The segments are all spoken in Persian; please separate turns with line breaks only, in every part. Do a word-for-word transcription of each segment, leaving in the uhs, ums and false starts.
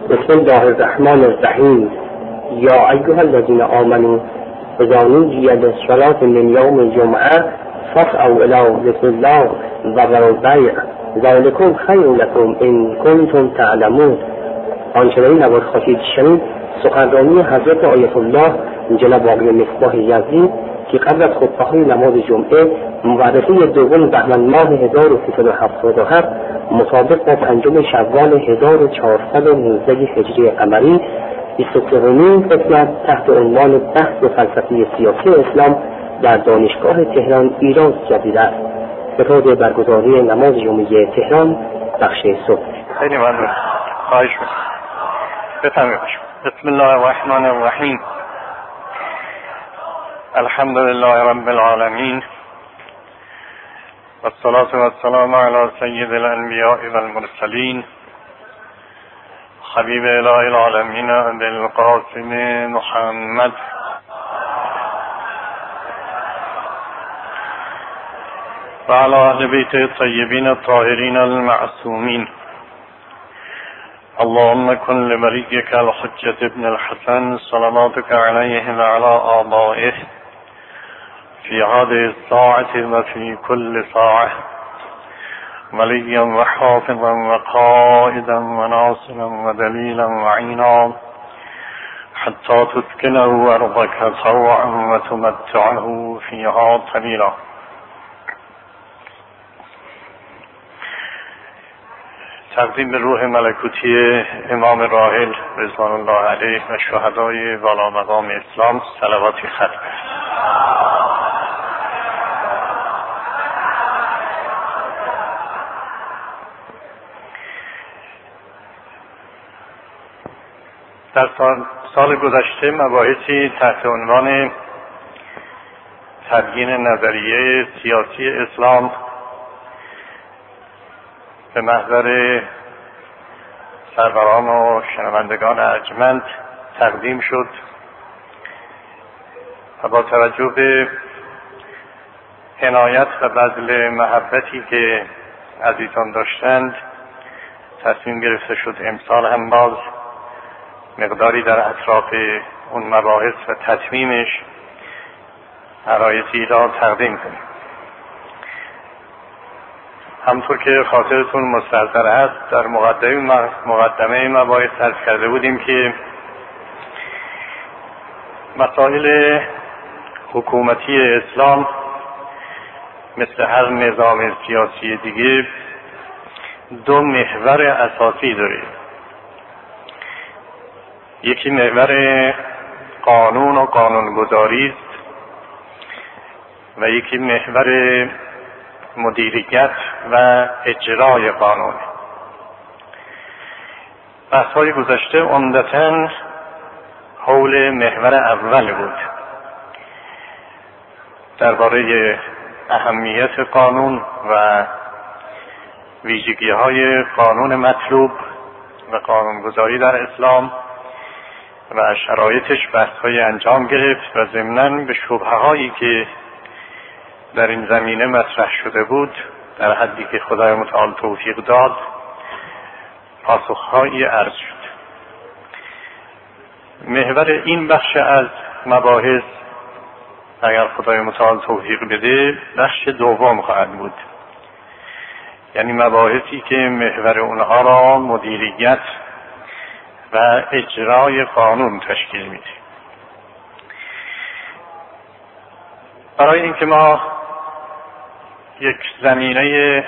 بسم الله الرحمن الرحیم. یا ایها الذین آمنوا اذا نودی للصلاة من یوم الجمعه فاسعوا الی ذکر الله و ذروا البیع ذلکم خیر لکم ان کنتم تعلمون. آنچنین نباید خواهید شنید سخنرانی حضرت آیت الله جناب آقای مصباح یزدی که قبل از خطبه‌های نماز جمعه مورخه دوم بهمن ماه هزار و سیصد و هفتاد و هفت مطابق با پنجم شوال هزار و چهارصد و نوزده هجری قمری بیست و سومین قسمت تحت عنوان بحث فلسفی سیاسی اسلام در دانشگاه تهران ایران جدید است. به برگزاری نماز جمعه تهران بخش صبح.
خیلی ممنون. خواهش می‌کنم. بفرمایید. بسم الله الرحمن الرحیم. الحمد لله رب العالمین والصلاة والسلام علی سید الانبیاء والمرسلین حبیب اله العالمین بالقاسم محمد و علی اهل بیت الطیبین الطاهرین المعصومین. اللهم كن لوليك الحجة ابن الحسن صلواتك عليه وعلى آبائه في هذه الساعة وفي كل ساعة وليا وحافظا وقائدا وناصرا ودليلا وعينا حتى تسكنه أرضك طوعا وتمتعه فيها طويلا. تقدیم به روح ملکوتی امام راحل رضوان الله علیه و شهدای والا مقام اسلام صلواتی ختم. در سال, سال گذشته مباحثی تحت عنوان تبیین نظریه سیاسی اسلام به محضر سروران و شنوندگان ارجمند تقدیم شد و با توجه به عنایت و بذل محبتی که عزیزان داشتند تصمیم گرفته شد امسال هم باز مقداری در اطراف اون مباحث و تتمیمش عرایضی را تقدیم کنیم. همطور که خاطرتون مستحضر است در مقدمه مقدمه مباحث عرض کرده بودیم که مسائل حکومتی اسلام مثل هر نظام سیاسی دیگه دو محور اساسی داره. یکی محور قانون و قانونگذاری است و یکی محور مدیریت و اجرای قانون. بحث‌های گذشته عمدتاً حول محور اول بود، درباره اهمیت قانون و ویژگی‌های قانون مطلوب و قانونگذاری در اسلام و شرایطش بحث‌های انجام گرفت و ضمناً به شبهه‌هایی که در این زمینه مطرح شده بود در حدی که خدای متعال توفیق داد پاسخهایی عرض شد. محور این بخش از مباحث اگر خدای متعال توفیق بده بخش دوم خواهد بود، یعنی مباحثی که محور اونها را مدیریت و اجرای قانون تشکیل میده. برای اینکه ما یک زمینه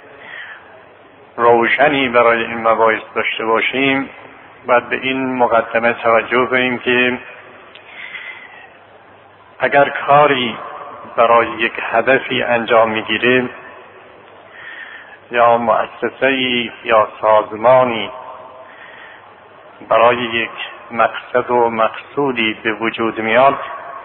روشنی برای این مباحث داشته باشیم باید به این مقدمه توجه کنیم که اگر کاری برای یک هدفی انجام میگیره یا مؤسسه‌ای یا سازمانی برای یک مقصد و مقصودی به وجود میاد،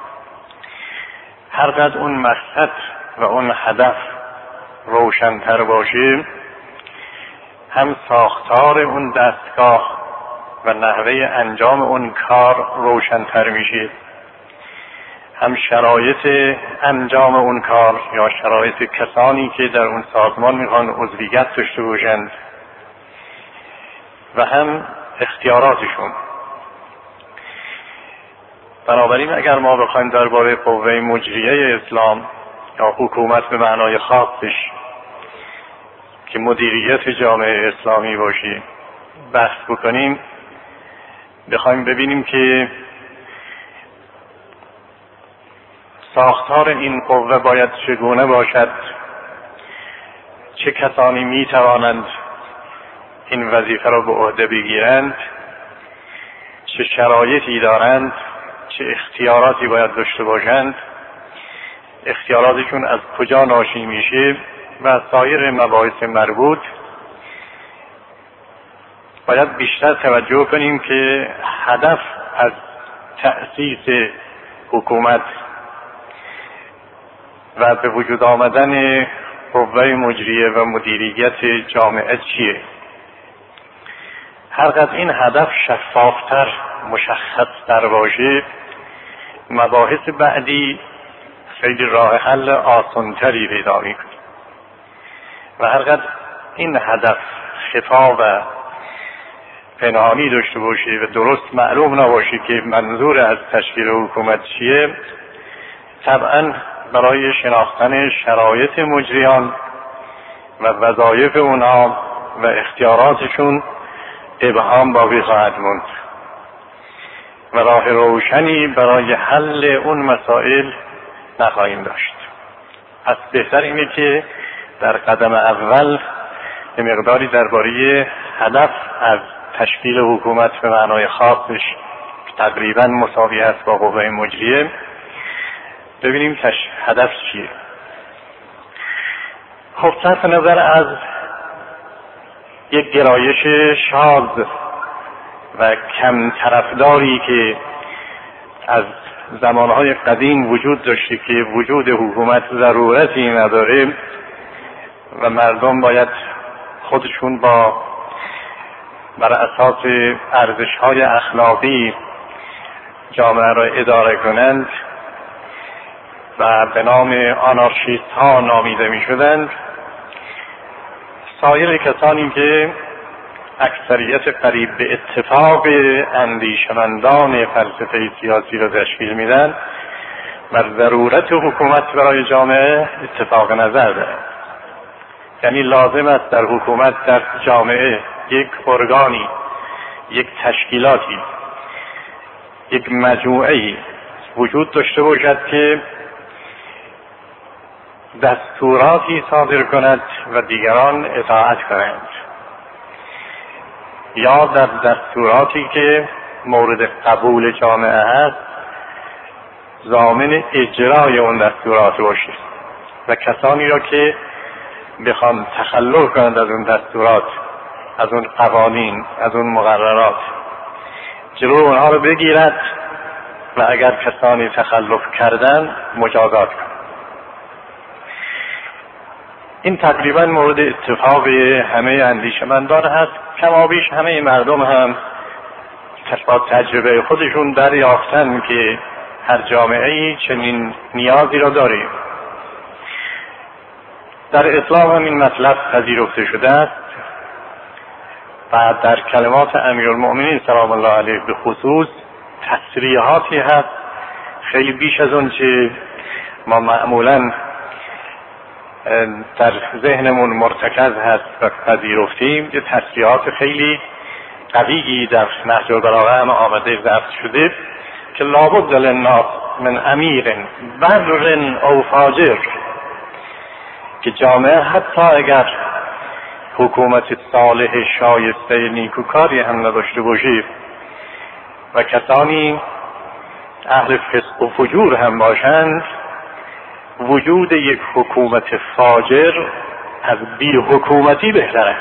هرقدر اون مقصد و اون هدف روشن‌تر باشه هم ساختار اون دستگاه و نحوه انجام اون کار روشن‌تر میشه، هم شرایط انجام اون کار یا شرایط کسانی که در اون سازمان میخوان عضویت داشته باشند و هم اختیاراتشون. بنابراین اگر ما بخوایم درباره قوه مجریه اسلام یا حکومت به معنای خاصش که مدیریت جامعه اسلامی باشی بحث بکنیم، بخوایم ببینیم که ساختار این قوه باید چگونه باشد، چه کسانی می توانند این وظیفه را به عهده بگیرند، چه شرایطی دارند، چه اختیاراتی باید داشته باشند، اختیاراتشون از کجا ناشی میشه و سایر مباحث مربوط. باید بیشتر توجه کنیم که هدف از تأسیس حکومت و به وجود آمدن قوه مجریه و مدیریت جامعه چیه. هرقدر این هدف شفافتر مشخص‌تر باشه، مباحث بعدی خیلی راه حل آسان‌تری پیدا می‌کنه و هرقدر این هدف خفا و پنهانی داشته باشه و درست معلوم نباشه که منظور از تشکیل حکومت چیه، طبعاً برای شناختن شرایط مجریان و وظایف اونها و اختیاراتشون ابهام باقی خواهد موند و راه روشنی برای حل اون مسائل نخواهیم داشت. پس بهتر اینه که در قدم اول به مقداری درباره هدف از تشکیل حکومت به معنای خاصش تقریبا مساوی است با قوه مجریه ببینیم تش... هدف چیه. خب صرف نظر از یک گرایش شاذ و کم طرفداری که از زمانهای قدیم وجود داشته که وجود حکومت ضرورتی نداره و مردم باید خودشون با بر اساس ارزش‌های اخلاقی جامعه را اداره کنند و به نام آنارشیست ها نامیده می شدند، سایر کسانی که اکثریت قریب به اتفاق اندیشمندان فلسفه سیاسی را تشکیل میدن بر ضرورت حکومت برای جامعه اتفاق نظر دارند. یعنی لازم است در حکومت در جامعه یک ارگانی، یک تشکیلاتی، یک مجموعه‌ای وجود داشته باشد که دستوراتی صادر کند و دیگران اطاعت کنند، یا در دستوراتی که مورد قبول جامعه هست ضامن اجرای اون دستورات باشه و کسانی را که بخوان تخلف کنند از اون دستورات، از اون قوانین، از اون مقررات، جلو اونها رو بگیرد و اگر کسانی تخلف کردن مجازات کنند. این تقریبا مورد اتفاق همه اندیشمندان هست. کمابیش همه مردم هم با تجربه خودشون دریافتن که هر جامعه‌ای چنین نیازی را داره. در اسلام هم این مطلب پذیرفته شده است و در کلمات امیرالمؤمنین سلام الله علیه به خصوص تصریحاتی هست خیلی بیش از اون چه ما معمولاً در ذهنمون مرتکز هست و پذیرفتیم. یه تصریحات خیلی قویی در نهج البلاغه هم آمده ضبط شده که لابد للناس من امیر بر او فاجر، که جامعه حتی اگر حکومت صالح شایسته نیکوکاری هم نداشته باشه و کسانی اهل فسق و فجور هم باشند، وجود یک حکومت فاجر از بی حکومتی بهتر است.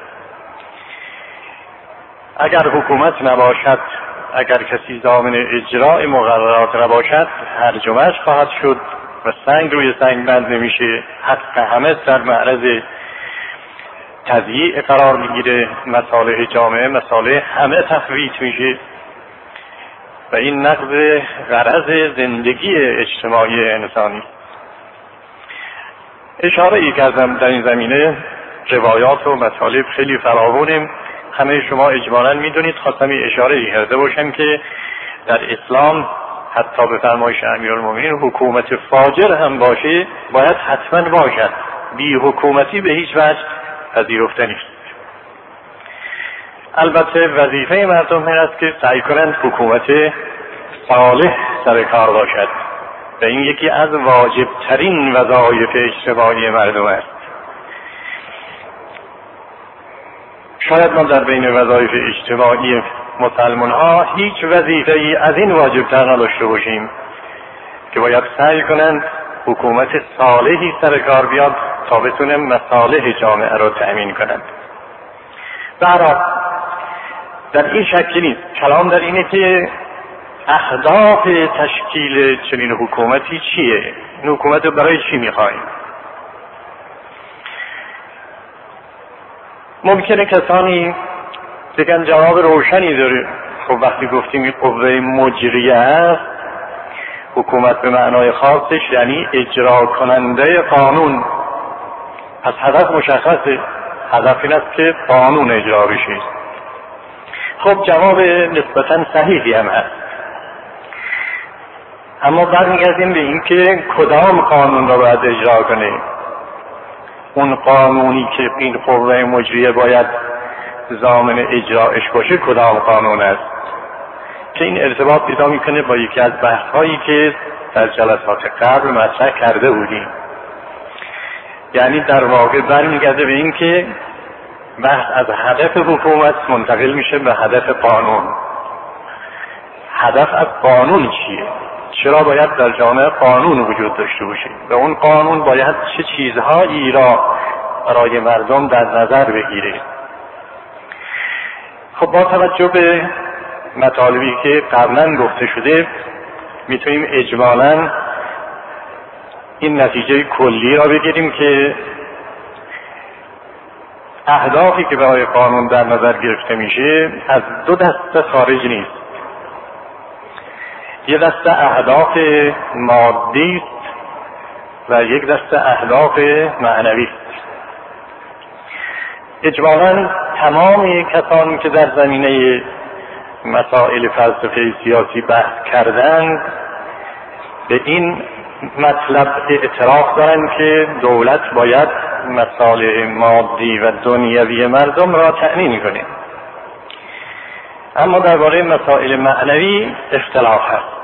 اگر حکومت نباشد، اگر کسی ضامن اجرای مقررات نباشد، هرج و مرج خواهد شد و سنگ روی سنگ بند نمیشه، حق همه در معرض تضییع قرار میگیره، مصالح جامعه، مصالح همه تفویت میشه و این نقض غرض زندگی اجتماعی انسانی. اشاره ای کردم در این زمینه، روایات و مطالب خیلی فراوانه همه شما اجمالاً میدونید، خواستم اشاره کرده باشم که در اسلام حتی به فرمایش امیرالمومنین حکومت فاجر هم باشه باید حتما باشد، بی حکومتی به هیچ وجه پذیرفته نیست. البته وظیفه مردم این است که سعی کنند حکومت صالح سر کار باشد و این یکی از واجبترین وظایف اجتماعی مردم است. شاید ما در بین وظایف اجتماعی مسلمان ها هیچ وظیفه ای از این واجبتر نداشته باشیم که باید سعی کنند حکومت صالحی سر کار بیاد تا بتونه مصالح جامعه را تأمین کنند. برای در این شکلی نیست، کلام در اینه که اهداف تشکیل چنین حکومتی چیه؟ این حکومت رو برای چی میخوایم؟ ممکنه کسانی بگن جواب روشنی داره. خب وقتی گفتیم این قوه مجریه است، حکومت به معنای خاصش یعنی اجرا کننده قانون. پس هدف مشخصه، هدف این است که قانون اجرا بشه. خب جواب نسبتاً صحیحی هم هست، اما برمیگردیم به این که کدام قانون را باید اجرا کنه. اون قانونی که این قوه مجریه باید ضامن اجراش باشه کدام قانون است، که این ارتباط پیدا میکنه با یکی از بحث‌هایی که در جلسات قبل مطرح کرده بودیم. یعنی در واقع برمیگرده به این که بحث از هدف حکومت منتقل میشه به هدف قانون. هدف از قانون چیه؟ چرا باید در جامعه قانون وجود داشته باشه و اون قانون باید چه چیزهایی را برای مردم در نظر بگیره؟ خب با توجه به مطالبی که قبلا گفته شده میتونیم اجمالاً این نتیجه کلی را بگیریم که اهدافی که برای قانون در نظر گرفته میشه از دو دسته خارج نیست. یک دسته اهداف مادی است و یک دسته اهداف معنوی است. اجمالاً تمام کسانی که در زمینه مسائل فلسفه سیاسی بحث کردند به این مطلب اعتراف دارند که دولت باید مصالح مادی و دنیوی مردم را تأمین کنه. اما درباره مسائل معنوی اختلاف هست.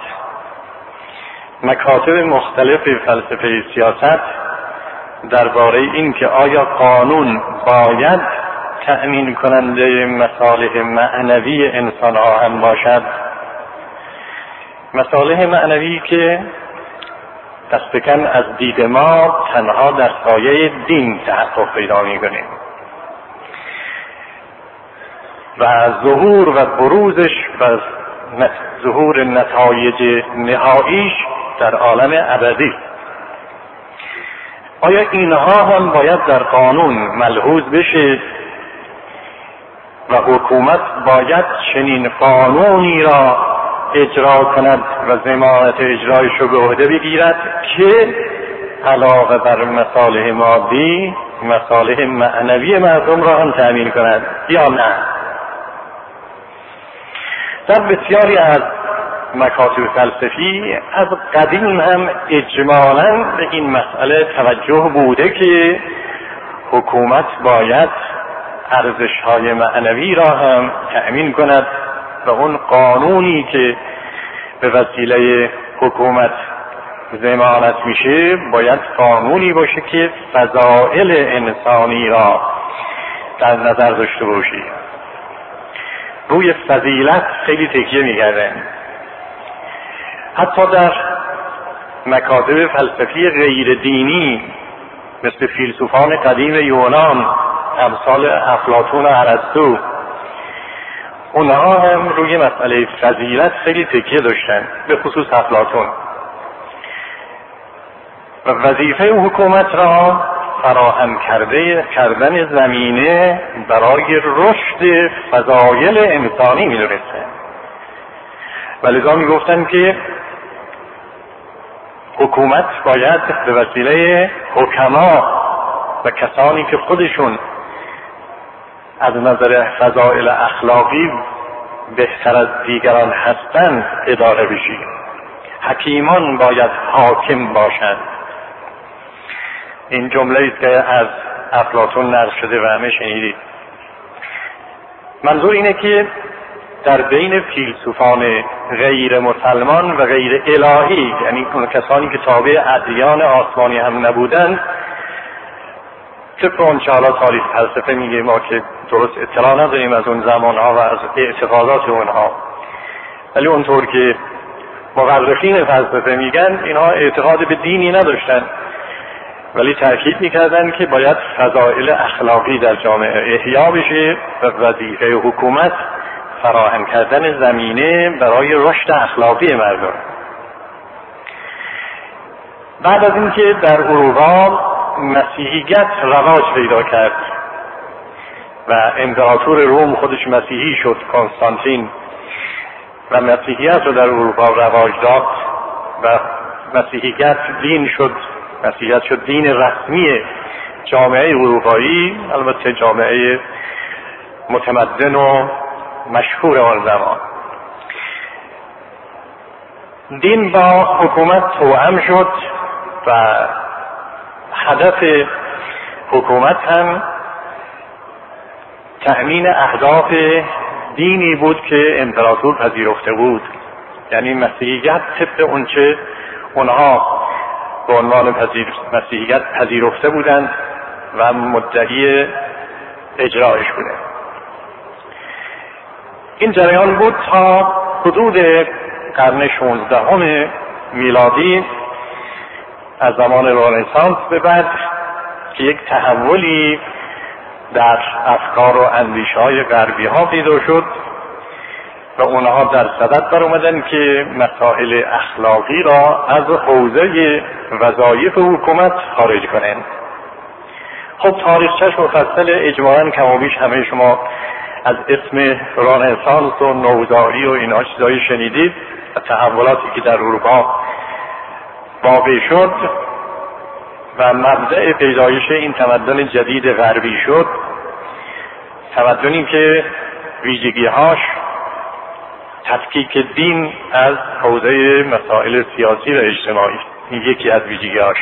مکاتب مختلف فلسفه سیاست درباره این که آیا قانون باید تأمین کننده مصالح معنوی انسان ها هم باشد، مصالح معنوی که دست کم از دید ما تنها در سایه دین تحقق پیدا می‌کنه و ظهور و بروزش و ظهور نتایج نهاییش در عالم ابدی. آیا اینها هم باید در قانون ملحوظ بشه و حکومت باید چنین قانونی را اجرا کند و ضمانت اجرایش رو به عهده بگیرد که علاوه بر مصالح مادی مصالح معنوی مردم را هم تأمین کند یا نه؟ در بسیاری از مکاتب فلسفی از قدیم هم اجمالاً به این مسئله توجه بوده که حکومت باید ارزش‌های معنوی را هم تأمین کند و اون قانونی که به وسیله حکومت ضمانت میشه باید قانونی باشه که فضائل انسانی را در نظر داشته باشه. روی فضیلت خیلی تکیه می‌کردن. حتی در مکاتب فلسفی غیر دینی مثل فیلسوفان قدیم یونان امثال افلاطون و ارسطو، اونها هم روی مسئله فضیلت خیلی تکیه داشتن، به خصوص افلاطون. و وظیفه حکومت را فراهم کرده کردن زمینه برای رشد فضایل انسانی می‌دونستن. ولذا میگفتن که حکومت باید به وسیله حکما و کسانی که خودشون از نظر فضائل اخلاقی بهتر از دیگران هستند اداره بشی. حکیمان باید حاکم باشند. این جمله است که از افلاطون نقل شده و همه شنیدید. منظور اینه که در بین فیلسوفان غیر مسلمان و غیر الهی، یعنی اون کسانی که تابع ادیان آسمانی هم نبودند، طبق اون چه حالا تاریخ فلسفه میگه، ما که درست اطلاع نداریم از اون زمانها و از اعتقادات اونها، ولی اونطور که مورخین فلسفه میگن اینها اعتقاد به دینی نداشتن، ولی تأکید میکردن که باید فضائل اخلاقی در جامعه احیا بشه و وظیفه حکومت فراهم کردن زمینه برای رشد اخلاقی مردم. بعد از اینکه در اروپا مسیحیت رواج پیدا کرد و امپراتور روم خودش مسیحی شد، کنستانتین، و مسیحیت رو در اروپا رواج داد و مسیحیت دین شد، مسیحیت شد دین رسمی جامعه اروپایی، البته جامعه متمدن و مشهور آن زمان. دین با حکومت توأم شد و هدف حکومت هم تأمین اهداف دینی بود که امپراتور پذیرفته بود. یعنی مسیحیت طبق اونچه اونها به عنوان پذیر مسیحیت پذیرفته بودند و مدعی اجرایش بودند. این جریان بود تا حدود قرن شانزدهم میلادی، از زمان رنسانس به بعد، که یک تحولی در افکار و اندیشه‌های غربی ها پیدا شد و اونها در صدد بر اومدن که مسائل اخلاقی را از حوزه وظایف حکومت خارج کنند. خب تاریخچه‌اش مفصل، اجمالاً کم و بیش همه شما از اسم رنسانس و نوزایی و اینا چیزایی شنیدید و تحولاتی که در اروپا واقع شد و مبدأ پیدایش این تمدن جدید غربی شد. تمدنی که ویژگی‌هاش تفکیک دین از حوزه مسائل سیاسی و اجتماعی، این یکی از ویژگی‌هاش.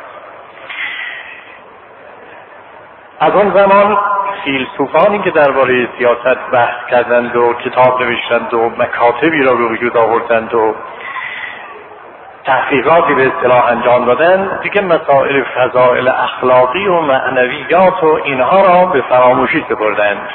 از اون زمان فیلسوفانی که درباره سیاست بحث کردند و کتاب نوشتند و مکاتبی را به وجود آوردند و تحقیقاتی به اصطلاح انجام دادن، دیگه مسائل فضائل اخلاقی و معنویات و اینها را به فراموشی سپردند.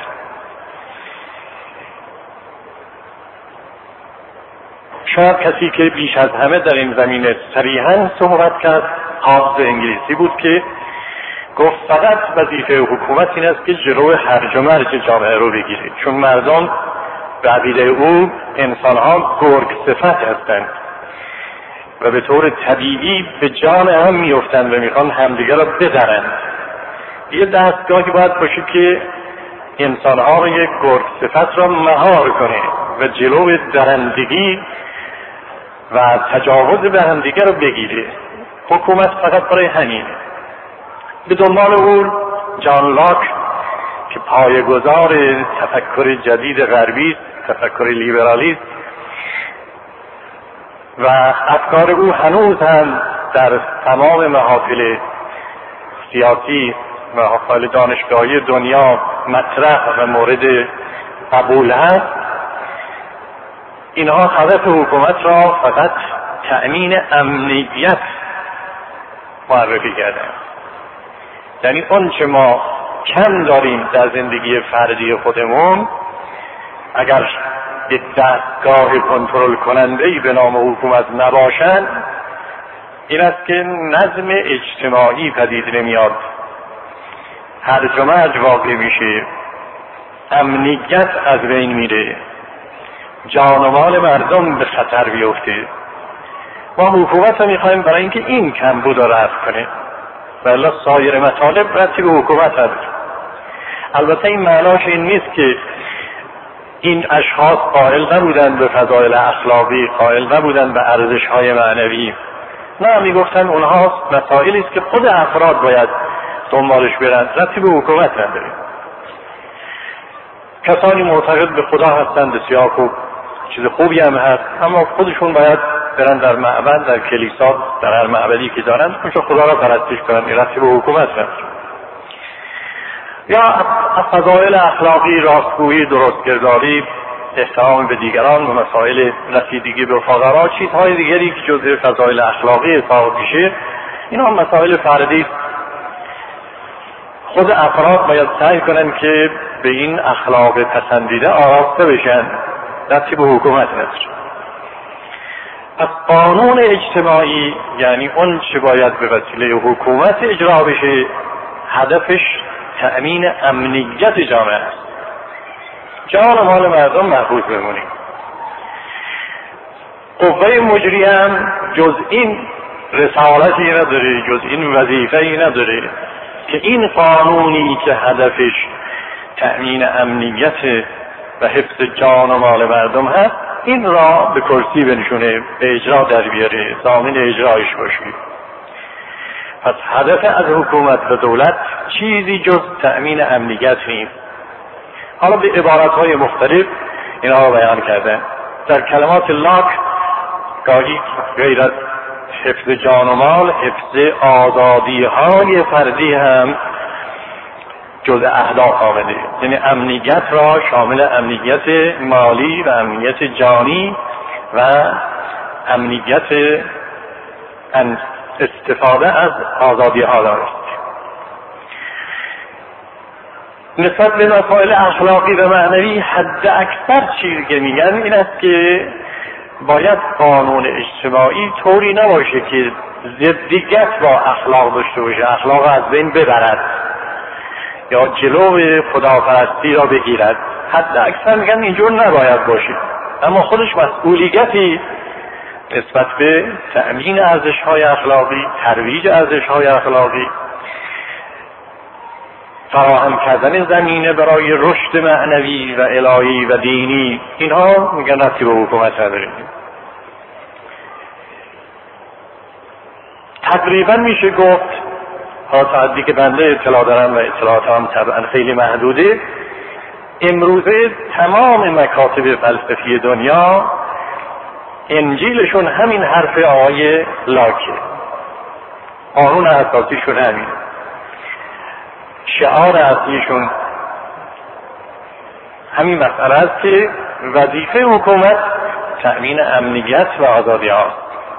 شاید کسی که بیش از همه در این زمینه صریحاً صحبت کرد حافظ انگلیسی بود که گفت فقط وظیفه حکومت این است که جلو هرج و مرج جامعه رو بگیره، چون مردم به عقیده او انسانها گرگ صفت هستند و به طور طبیعی به جان هم میافتند و میخوان همدیگه را بدرند. یه دستگاهی باید باشه که انسانها رو یک گرگ صفت را مهار کنه و جلو درندگی و تجاوز به همدیگه را بگیره. حکومت فقط برای همینه. به دنبال او جان لاک که پایه‌گذار تفکر جدید غربی، تفکر لیبرالیسم، و افکار او هنوز هم در تمام محافل سیاسی و محافل دانشگاهی دنیا مطرح و مورد قبول هست. اینها هدف حکومت را فقط تأمین امنیت معرفی کردند. یعنی اون چه ما کم داریم در زندگی فردی خودمون، اگر یک دستگاه کنترل کننده‌ای به نام حکومت نباشند، این است که نظم اجتماعی پدید نمیاد، هرج و مرج واقع میشه، امنیت از بین میره، جان و مال مردم به خطر بیفته. ما حکومت رو میخوایم برای اینکه این کمبود رو رفع کنه، ولی سایر مطالب ربطی به حکومت نداره. البته این معناش این نیست که این اشخاص قائل نبودند به فضایل اخلاقی، قائل نبودند به ارزش‌های معنوی. نه، میگفتن اونها مسائلی است که خود افراد باید دنبالش برن، ربطی به حکومت نداره. کسانی معتقد به خدا هستند، بسیار خوب، چیز خوبی هم هست، اما خودشون باید برن در معبد، در کلیسا، در هر معبدی که دارن اونجا خدا را پرستش کنن، این ربطی به حکومت نداره. یا فضایل اخلاقی، راستگویی، درستگرداری، احترام به دیگران و مسائل رسیدگی به فقرا، چیزهای دیگری که جزء فضایل اخلاقی حساب میشه، اینا مسائل فردی. خود افراد باید سعی کنن که به این اخلاق پسندیده آراسته بشن، ربطی به حکومت نداره. از قانون اجتماعی، یعنی اون چه باید به وسیله حکومت اجرا بشه، هدفش تأمین امنیت جامعه است، جان و مال مردم محفوظ بمونه. قوه مجریه هم جز این رسالتی نداره، جز این وظیفه‌ای نداره که این قانونی که هدفش تأمین امنیت و حفظ جان و مال مردم هست، این را به کرسی بنشونه، به اجرا در بیاره، ضامن اجرایش باشه. پس هدف از حکومت و دولت چیزی جز تأمین امنیت نیست. حالا به عبارتهای مختلف اینا را بیان کرده. در کلمات لاک گاهی غیر از حفظ جان و مال، حفظ آزادی های فردی هم جز اهداف آمده، یعنی امنیت را شامل امنیت مالی و امنیت جانی و امنیت استفاده از آزادی ها دارد. نسبت به مسائل اخلاقی و معنوی حد اکثر چیزی که میگن این است که باید قانون اجتماعی طوری نباشه که ضدیت با اخلاق داشته باشه، اخلاق از بین ببرد یا جلو خداپرستی را بگیرد. حد اکثر میگن اینجور نباید باشه، اما خودش مسئولیتی نسبت به تأمین ارزش‌های اخلاقی، ترویج ارزش‌های اخلاقی، فراهم کردن زمینه برای رشد معنوی و الهی و دینی، اینها میگن ربطی به حکومت نداره. تقریبا میشه گفت، تا حدی که بنده اطلاع دارم و اطلاعاتم طبعا خیلی محدوده، امروزه تمام مکاتب فلسفی دنیا انجیلشون همین حرف آقای لاکه، قانون اساسیشون همین، شعار اصلیشون همین مسئله است که وظیفه حکومت تأمین امنیت و آزادی هاست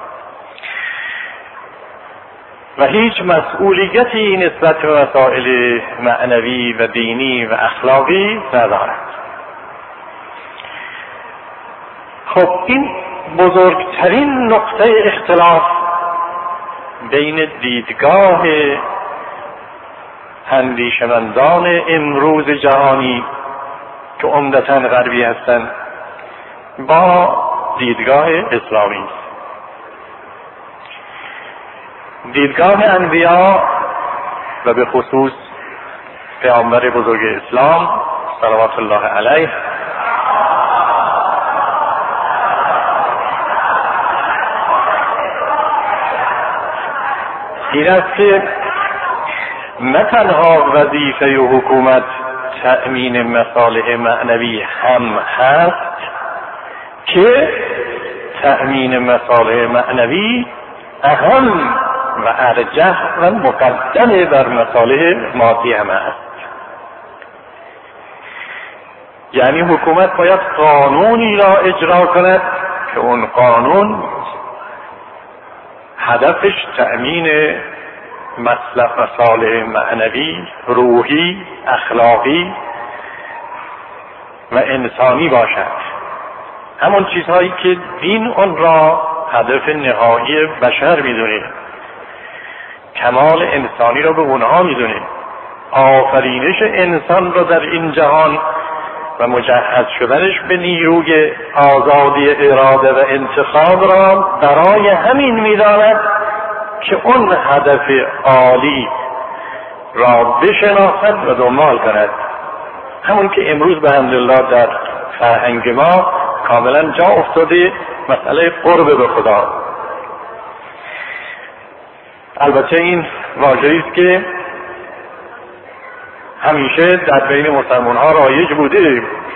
و هیچ مسئولیتی نسبت به مسائل معنوی و دینی و اخلاقی ندارد. خب این بزرگترین نقطه اختلاف بین دیدگاه اندیشمندان امروز جهانی که عمدتاً غربی هستند با دیدگاه اسلامی است. دیدگاه انبیا و به خصوص پیامبر بزرگ اسلام صلوات الله علیه این است که نه تنها وظیفه حکومت تأمین مصالح معنوی هم هست که تأمین مصالح معنوی اهم و ارجح و مقدم بر مصالح مادی هم است. یعنی حکومت باید قانونی را اجرا کند که اون قانون هدفش تأمین مصالح معنوی، روحی، اخلاقی و انسانی باشد. همون چیزهایی که دین اون را هدف نهایی بشر میدونه، کمال انسانی را به اونها میدونه، آفرینش انسان را در این جهان و مجهز شدنش به نیروی آزادی اراده و انتخاب را برای همین میداند که اون هدف عالی را بشناسد و دنبال کند. همون که امروز به حمدالله در فرهنگ ما کاملا جا افتاده مسئله قرب به خدا. البته این واژه‌ای است که همیشه در بین مسلمان ها رایج بوده،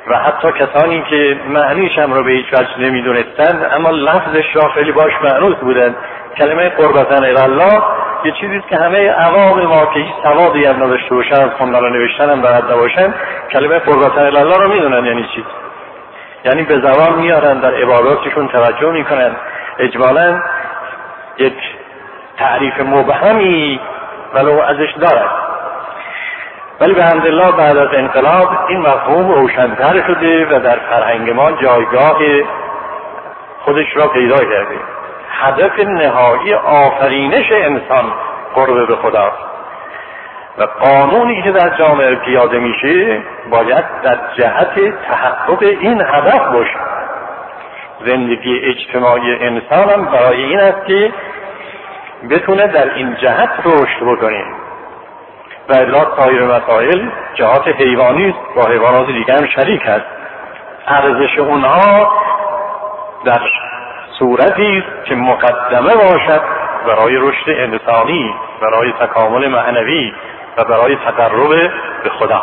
و حتی کسانی که معنیش هم رو به هیچ وجه نمیدونستند اما لفظش را خیلی باش معنوس بودند. کلمه قربتن الی الله یه چیزیست که همه عوام ما که هیچ سوادی هم نداشته باشن، از خوندن و نوشتن هم بلد نباشن، کلمه قربتن الی الله رو میدونن یعنی چی. یعنی به زبان میارن، در عباداتشون توجه میکنن. اجمالاً یک تعریف مبهمی ولو ازش دارد، ولی به حمدالله بعد از انقلاب این مفهوم روشن‌تر شده و در فرهنگ ما جایگاه خودش را پیدا کرده. هدف نهایی آفرینش انسان قرب به خداست و قانونی که در جامعه پیاده میشه باید در جهت تحقق این هدف باشه. زندگی اجتماعی انسان هم برای این است که بتونه در این جهت رشد بکنه و الا سایر مسائل جهات حیوانی است، با حیوانات دیگه هم شریک است. ارزش اونها در صورتی است که مقدمه باشد برای رشد انسانی، برای تکامل معنوی و برای تقرب به خدا.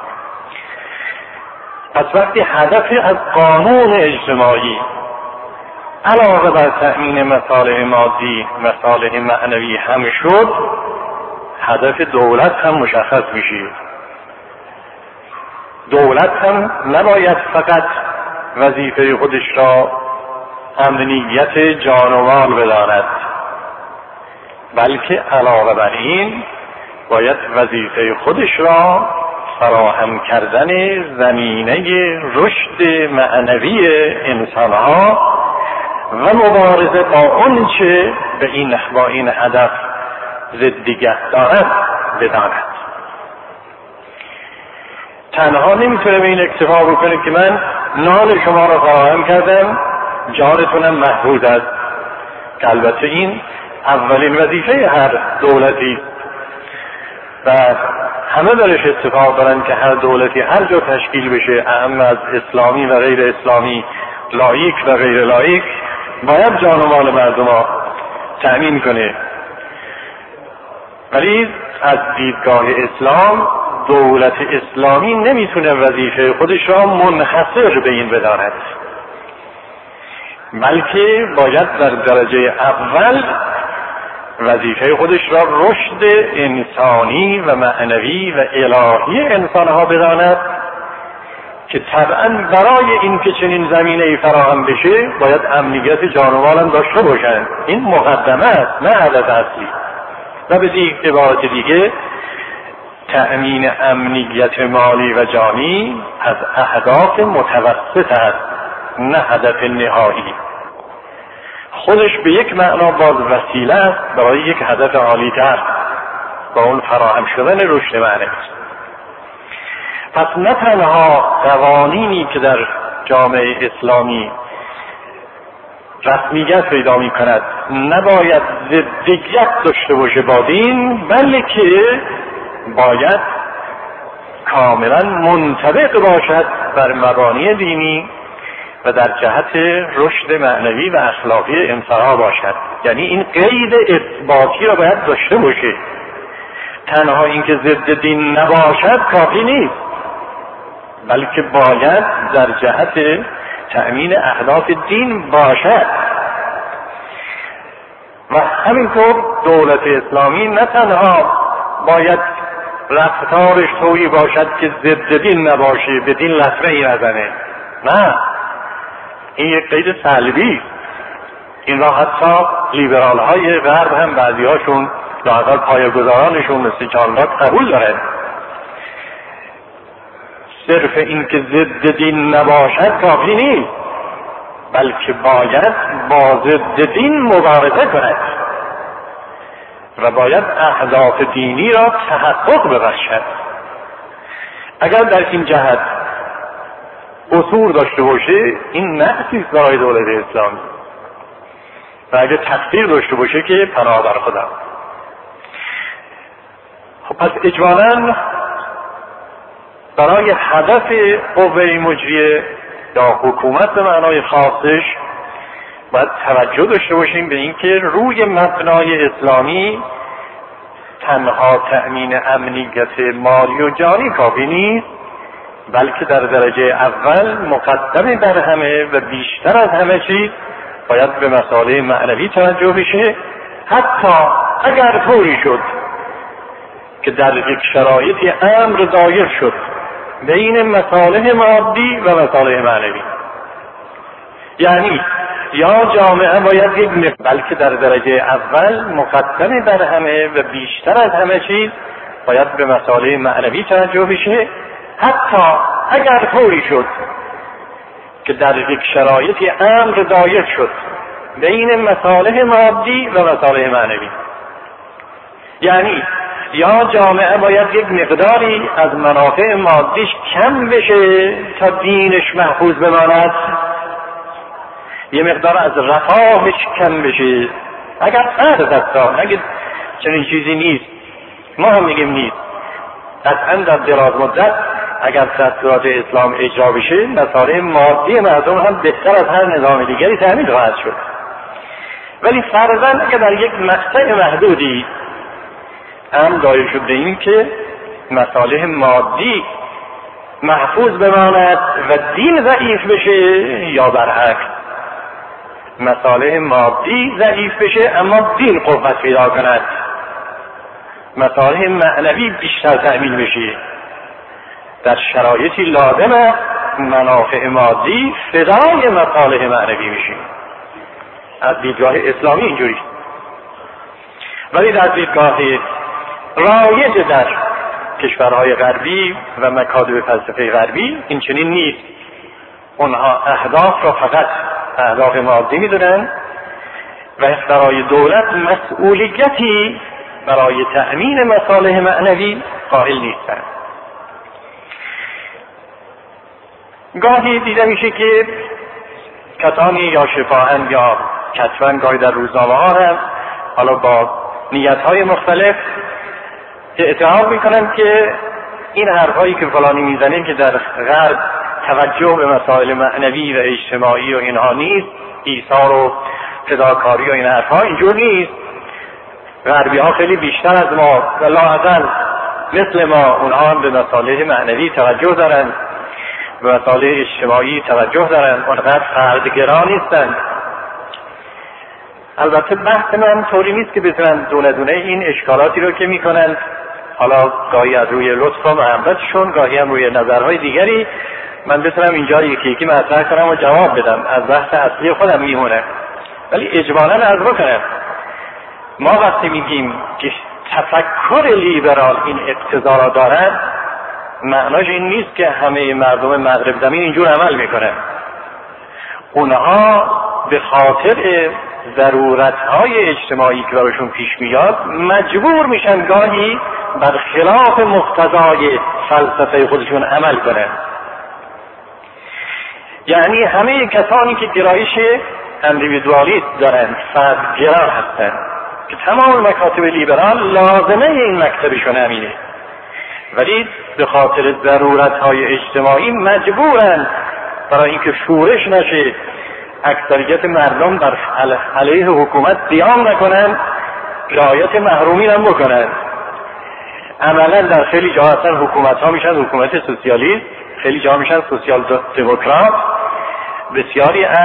پس وقتی هدفی از قانون اجتماعی علاوه بر تأمین مصالح مادی مصالح معنوی هم شد، هدف دولت هم مشخص میشه. دولت هم نباید فقط وظیفه خودش را امنیت جان و مال بداند، بلکه علاوه بر این باید وظیفه خودش را فراهم کردن زمینه رشد معنوی انسانها و مبارزه با اون چه به این با این هدف ضدیت دارد بداند. تنها نمیتونه به این اکتفا بکنه که من نان شما را فراهم کردم، جانتونم محفوظ است، که البته این اولین وظیفه هر دولتی و همه درش اتفاق دارن که هر دولتی هر جا تشکیل بشه، اهم از اسلامی و غیر اسلامی، لایک و غیر لایک، باید جان و مال مردم ها تأمین کنه. ولی از دیدگاه اسلام دولت اسلامی نمیتونه وظیفه خودش را منحصر به این بداند، بلکه باید در درجه اول وظیفه خودش را رشد انسانی و معنوی و الهی انسانها بداند که طبعا برای این که چنین زمینه‌ای فراهم بشه باید امنیت جان و مال هم داشته باشند. این مقدمه است، نه هدف اصلی. و به اعتبارات دیگه تأمین امنیت مالی و جانی از اهداف متوسط است، نه هدف نهایی. خودش به یک معنا باز وسیله است برای یک هدف عالی‌تر، با اون فراهم شدن رشد معنوی. پس نه تنها قوانینی که در جامعه اسلامی رسمیت پیدا می کند نباید ضدیت داشته باشه با دین، بلکه باید کاملا منطبق باشد بر مبانی دینی و در جهت رشد معنوی و اخلاقی انسان‌ها باشد. یعنی این قید اثباتی را باید داشته باشه. تنها اینکه ضد دین نباشد کافی نیست، بلکه باید در جهت تأمین اهداف دین باشد. و همینطور دولت اسلامی نه تنها باید رفتارش طوری باشد که ضد دین نباشه، به دین لطمه ای نزنه، نه، این یک قید سلبی. این را حتی لیبرال های غرب هم بعضی هاشون لااقل پایه‌گذارانشون مثل جان لاک قبول دارن. صرف این که ضد دین نباشد کافی نیست، بلکه باید با ضد دین مبارزه کند و باید اهداف دینی را تحقق ببخشد. اگر در این جهت قصور داشته باشه این نقصی است برای دولت اسلامی، و اگر تقصیر داشته باشه که پناه بر خدا. خب پس اجمالاً برای هدف قوه مجریه یا حکومت به معنای خاصش باید توجه داشته باشیم به اینکه روی مبنای اسلامی تنها تأمین امنیت مالی و جانی کافی نیست، بلکه در درجه اول مقدم بر همه و بیشتر از همه چیز باید به مسائل معنوی توجه بشه، حتی اگر طوری شد که در یک شرایطی امر دایر شد بین مصالح مادی و مصالح معنوی. یعنی یا جامعه باید یک مقدار، بلکه در درجه اول مقدم بر همه و بیشتر از همه چیز باید به مسائل معنوی توجه بشه، حتی اگر طوری شد که در یک شرایطی امر دایر شد بین مصالح مادی و مصالح معنوی. یعنی یا جامعه باید یک مقداری از منافع مادیش کم بشه تا دینش محفوظ بماند، یه مقدار از رفاهش کم بشه. اگر فرض است اگر چنین چیزی نیست، ما هم میگیم نیست، قطعا در دراز مدت اگر دستورات اسلام اجرا بشه مسائل مادی مردم هم بهتر از هر نظام دیگری تامین خواهد شد. ولی فرضاً اگر در یک مقطع محدودی هم دایر شد به این که مصالح مادی محفوظ بماند و دین ضعیف بشه، یا برعکس مصالح مادی ضعیف بشه اما دین قوت پیدا کند، مصالح معنوی بیشتر تأمین بشه، در شرایطی لازمه منافع مادی فدای مصالح معنوی بشه. از دیدگاه اسلامی اینجوری. ولی در دیدگاه رایج در کشورهای غربی و مکاتب فلسفه غربی این چنین نیست. اونها اهداف را فقط اهداف مادی میدونن و برای دولت مسئولیتی برای تأمین مصالح معنوی قائل نیستند. گاهی دیده میشه که کسانی یا شفاهن یا کتبن گاهی در روزنامه ها هم حالا با نیت های مختلف اعتراف میکنن که این حرفایی که فلانی میزنه که در غرب توجه به مسائل معنوی و اجتماعی و اینها نیست، ایثار و فداکاری و این حرفها اینجور نیست، غربی ها خیلی بیشتر از ما و لااقل مثل ما اونها هم به مسائل معنوی توجه دارن، به مسائل اجتماعی توجه دارن، اونقدر فردگرا نیستن. البته بحث من طوری نیست که بتونن دونه دونه این اشکالاتی رو که میکنن، حالا گاهی از روی لطف و محبتشون، گاهی هم روی نظرهای دیگری، من بتونم اینجا یکی یکی مطرح کنم و جواب بدم، از بحث اصلی خودم میمونه. ولی اجمالاً عرض بکنم ما وقتی میگیم که تفکر لیبرال این اقتضا را دارد، معناش این نیست که همه مردم مغرب زمین اینجور عمل میکنن. اونها به خاطر ضرورت‌های اجتماعی که براشون پیش میاد مجبور میشن گاهی بر خلاف مقتضای فلسفه خودشون عمل کنن. یعنی همه کسانی که گرایش اندیویدوالیسم دارن، فردگرا هستن، که تمام مکاتب لیبرال لازمه این مکتبشون همینه، ولی به خاطر ضرورت‌های اجتماعی مجبورن برای اینکه شورش نشه، اکثریت مردم در علیه حکومت قیام نکنن، رعایت محرومین هم بکنن. عملا در خیلی جا اصلا حکومت ها میشن حکومت سوسیالیست، خیلی جا میشن سوسیال دموکرات، بسیاری از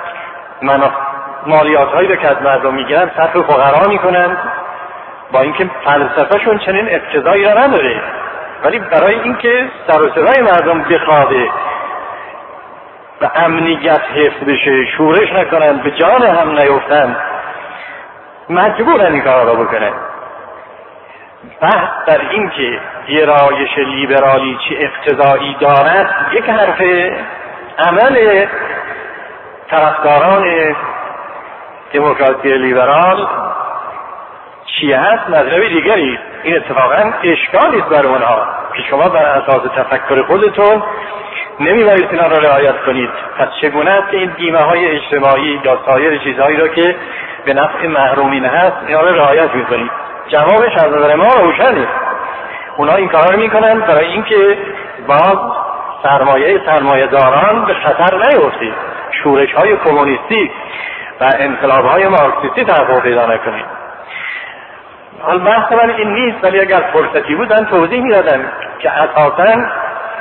مالیات هایی رو که از مردم میگیرن صرف فقرا میکنن، با اینکه فلسفهشون چنین اقتضایی را نداره، ولی برای اینکه سر و صدای مردم بخواده و امنیت حفظ بشه، شورش نکنن، به جان هم نیفتن، مجبورن این کارا را بکنن. بحث در این که گرایش لیبرالی چه اقتضایی دارد یک حرف، عمل طرفداران دموکراسی لیبرال چیه هست مطلب دیگری. این اتفاقا اشکالی است بر اونها که شما بر اساس تفکر خودتون نمیبایید اینا را رعایت کنید. پس چگونه است که این بیمه های اجتماعی یا سایر چیزهایی را که به نفع محرومین هست اینا را رعایت میکنید؟ جوابش از نظر ما روشنه. اونا این کارا رو میکنن برای اینکه باز سرمایه سرمایه داران به خطر نیفته، شورش های کمونیستی و انقلاب های مارکسیستی تحقق پیدا نکنه. حال بحث من این نیست، ولی اگر فرصتی بود من توضیح میدادم که اساساً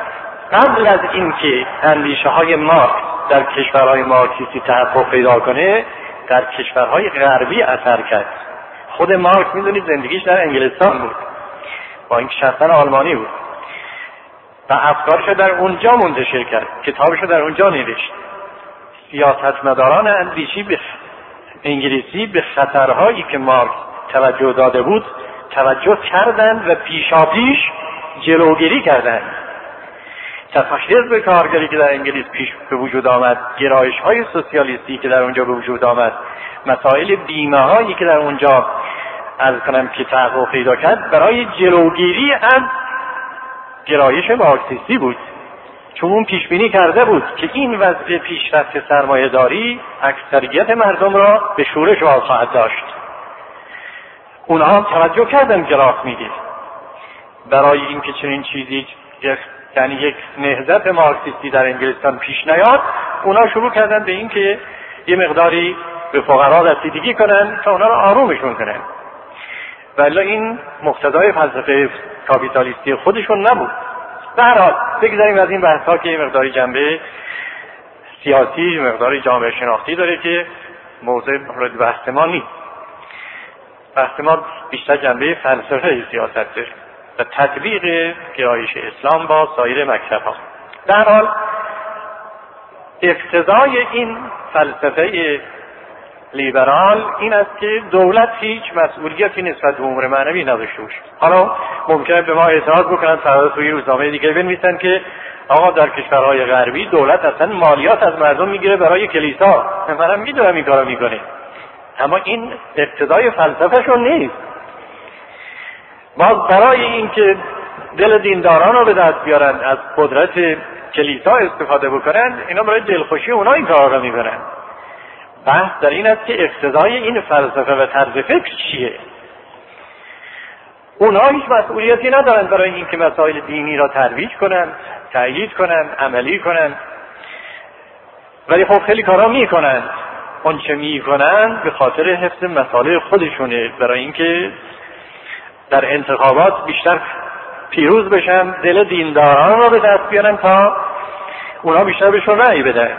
قبل از اینکه اندیشه های مارکس در کشورهای مارکسیستی تحقق پیدا کنه در کشورهای غربی اثر کرد. خود مارکس میدونید زندگیش در انگلستان بود، با اینکه شخصا آلمانی بود و افکارشو در اونجا منتشر کرد، کتابشو در اونجا نوشت. سیاستمداران اندیشی به انگلیسی به خطرهایی که مارکس توجه داده بود توجه کردند و پیشاپیش جلوگیری کردند. حزب کارگری که در انگلیس پیش به وجود آمد، گرایش های سوسیالیستی که در اونجا به وجود آمد، مسائل بیمه هایی که در اونجا از کنم که تحقق پیدا کرد، برای جلوگیری از گرایش مارکسیستی بود، چون اون پیش بینی کرده بود که این وضع پیشرفت سرمایه‌داری اکثریت مردم را به شورش وامی خواهد داشت. اونها هم توجه کردن که راست میگه. برای اینکه چنین چیزی یعنی یک نهضت مارکسیستی در انگلستان پیش نیاد، اونا شروع کردن به این که یه مقداری به فقرا رسیدگی کنن تا اونا رو آرومشون کنن. ولی این مقتضای فلسفه کاپیتالیستی خودشون نبود. به هر حال بگذاریم از این بحث ها که یه مقداری جنبه سیاسی، مقداری جامعه شناختی داره که موضوع مورد بحث ما نیست. بحث ما بیشتر جنبه فلسفه سیاست داره و تطبیق گرایش اسلام با سایر مکتب ها. در حال اقتضای این فلسفه لیبرال این است که دولت هیچ مسئولیتی نسبت به امور معنوی نداشته باشه. حالا ممکنه به ما اعتراض بکنن، فردا توی روزنامه دیگه بنویسن که آقا در کشورهای غربی دولت اصلا مالیات از مردم میگیره برای کلیسا. منم میدونم این کارو میکنه، اما این اقتضای فلسفه‌شون نیست. باز برای اینکه دل دینداران رو به دست بیارن، از قدرت کلیسا استفاده بکنن، اینا برای دلخوشی اونا این کار رو میکنن. بحث در این است که اقتضای این فلسفه و طرز فکر چیه؟ اونا هیچ مسئولیتی ندارن برای اینکه مسائل دینی را ترویج کنن، تأیید کنن، عملی کنن، ولی خب خیلی کارا میکنن. اون چه میکنن به خاطر حفظ مصالح خودشونه، برای اینکه در انتخابات بیشتر پیروز بشن، دل دینداران را به دست بیارن تا اونا بیشتر بهشون رأی بدن.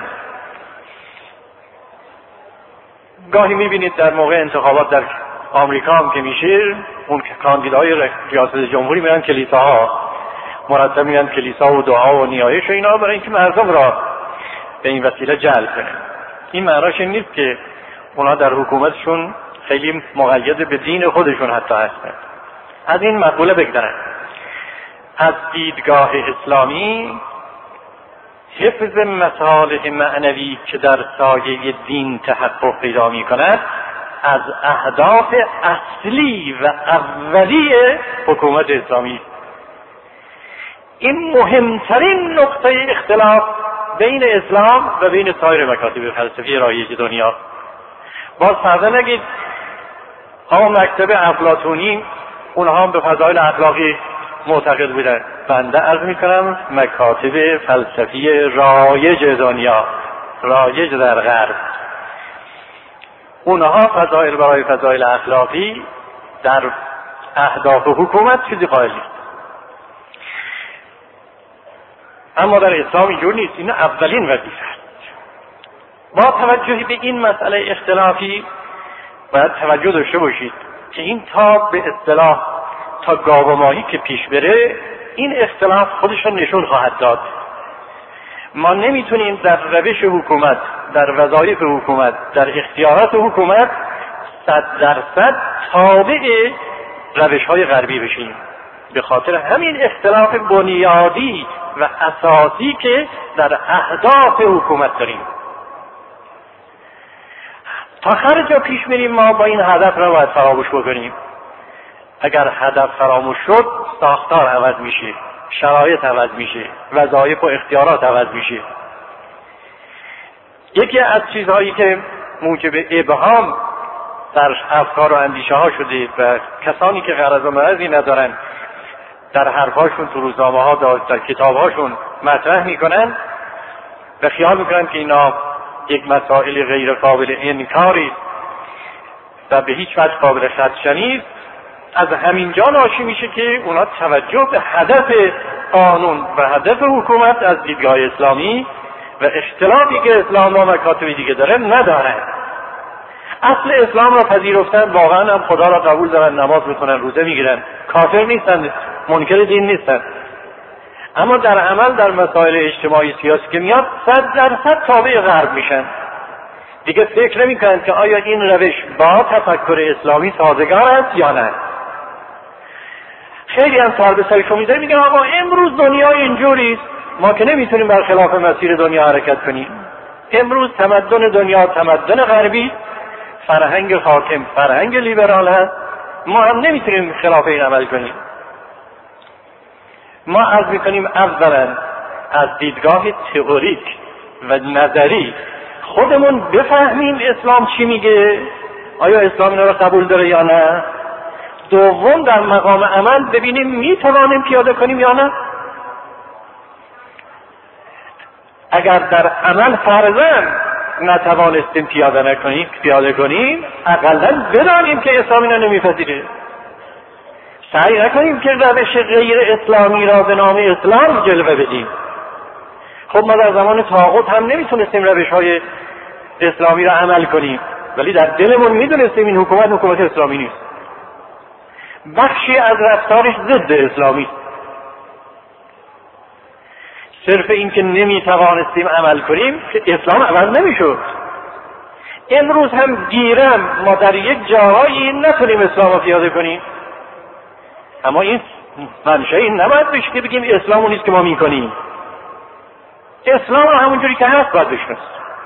گاهی میبینید در موقع انتخابات در آمریکا هم که میشه، اون کاندیدای ریاست جمهوری میرن کلیساها، مرتب میرن کلیسا و دعا و نیایش و اینا، برای اینکه مردم را به این وسیله جلب کنن. این معناش نیست که اونا در حکومتشون خیلی مقید به دین خودشون حتی هستن. از این مقوله بگذرن. از دیدگاه اسلامی حفظ مصالح معنوی که در سایه دین تحقق پیدا می کند از اهداف اصلی و اولی حکومت اسلامی. این مهمترین نقطه اختلاف بین اسلام و بین سایر مکاتب فلسفی رایج دنیا. باز فرض نگید ها مکتب افلاطونی اونها هم به فضایل اخلاقی معتقد بودن. بنده عرض میکنم مکاتب فلسفی رایج دنیا، رایج در غرب، اونها فضایل برای فضایل اخلاقی در اهداف حکومت چیزی قائل نیست. اما در اسلام اینجور نیست. این اولین وظیفه است. با توجه به این مسئله اختلافی باید توجه داشته باشید که این تا به اصطلاح تا گاو ماهی که پیش بره، این اختلاف خودش رو نشون خواهد داد. ما نمیتونیم در روش حکومت، در وظایف حکومت، در اختیارات حکومت صد درصد تابع روش های غربی بشیم، به خاطر همین اختلاف بنیادی و اساسی که در اهداف حکومت داریم. تا هر جا پیش میریم ما با این هدف را باید فراموش بکنیم. اگر هدف فراموش شد، ساختار عوض میشه، شرایط عوض میشه، وظایف و اختیارات عوض میشه. یکی از چیزهایی که موجب ابهام در افکار و اندیشه ها شده و کسانی که غرض و مرضی ندارن در حرفاشون تو روزنامه ها، در کتاب هاشون مطرح میکنن و خیال میکنن که اینا یک مسائل غیر قابل انکاری و به هیچ وجه قابل خدشه نیست، از همینجا ناشی میشه که اونا توجه به هدف قانون و هدف حکومت از دیدگاه اسلامی و اختلافی که اسلام با مکاتب دیگه داره ندارن. اصل اسلام را پذیرفتن، واقعا هم خدا را قبول دارن، نماز میکنن، روزه میگیرن، کافر نیستن، منکر دین نیستن. اما در عمل در مسائل اجتماعی سیاسی که میاد صد درصد تابع غرب میشن. دیگه فکر نمیکنن که آیا این روش با تفکر اسلامی سازگار است یا نه. خیلی هم سر به سرشون میذاره، میگن آقا امروز دنیا اینجوری است، ما که نمیتونیم برخلاف مسیر دنیا حرکت کنیم. امروز تمدن دنیا تمدن غربی، فرهنگ حاکم فرهنگ لیبرال هست، ما هم نمیتونیم خلاف این عمل کنیم. ما عرض میکنیم اولا از دیدگاه تئوریک و نظری خودمون بفهمیم اسلام چی میگه، آیا اسلام اینا رو قبول داره یا نه. دوم در مقام عمل ببینیم میتوانیم پیاده کنیم یا نه. اگر در عمل فرضاً نتوانستیم پیاده نکنیم پیاده کنیم، اقلاً بدانیم که اسلام اینا نمیپذیره. سعی نکنیم که روش غیر اسلامی را به نام اسلام جلوه بدیم. خب ما در زمان طاغوت هم نمیتونستیم روش‌های اسلامی را عمل کنیم، ولی در دلمون میدونستیم این حکومت حکومت اسلامی نیست، بخشی از رفتارش ضد اسلامی. صرف این که نمیتوانستیم عمل کنیم که اسلام عمل نمیشد. امروز هم گیرم ما در یک جاهایی نتونیم اسلام را پیاده کنیم، اما این منشأ این نباید بشه که بگیم اسلام اون نیست که ما میکنیم. اسلام رو همونجوری که هست باید بشناسیم.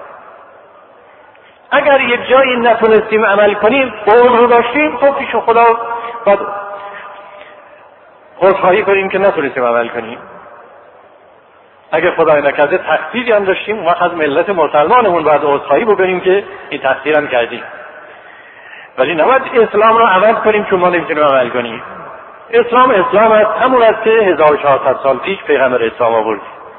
اگر یک جایی نتونستیم عمل کنیم، قول رو داشتیم، خب پیش خدا باید عذرخواهی کنیم که نتونستیم عمل کنیم. اگر خدای نکرده تقصیری هم داشتیم، ما از ملت مسلمانمون باید عذرخواهی بکنیم که این تقصیر هم کردیم. ولی نباید اسلام رو عمل کنیم چون ما نمیتونیم عمل کنیم. اسلام اسلام است، همون است که هزار و چهارصد سال پیش پیغمبر اسلام آورد.